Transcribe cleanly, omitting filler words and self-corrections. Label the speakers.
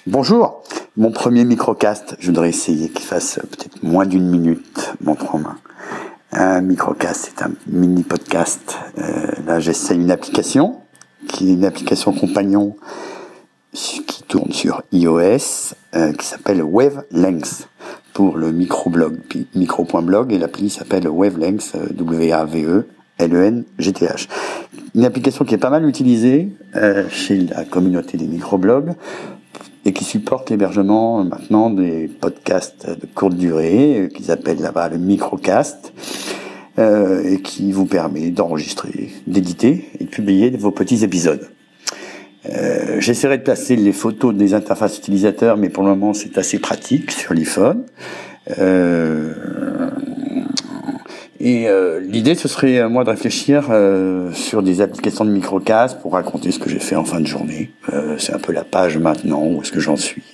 Speaker 1: Bonjour, mon premier microcast, je voudrais essayer qu'il fasse peut-être moins d'une minute, montre en main. Un microcast, c'est un mini podcast. Là, j'essaie une application, qui est une application compagnon qui tourne sur iOS, qui s'appelle Wavelength, pour le microblog, micro.blog, et l'appli s'appelle Wavelength, WAVELENGTH. Une application qui est pas mal utilisée chez la communauté des microblogs, et qui supporte l'hébergement maintenant des podcasts de courte durée, qu'ils appellent là-bas le microcast, et qui vous permet d'enregistrer, d'éditer et de publier vos petits épisodes. J'essaierai de placer les photos des interfaces utilisateurs, mais pour le moment c'est assez pratique sur l'iPhone. L'idée, ce serait moi de réfléchir sur des applications de microcast pour raconter ce que j'ai fait en fin de journée. C'est un peu la page maintenant, où est-ce que j'en suis.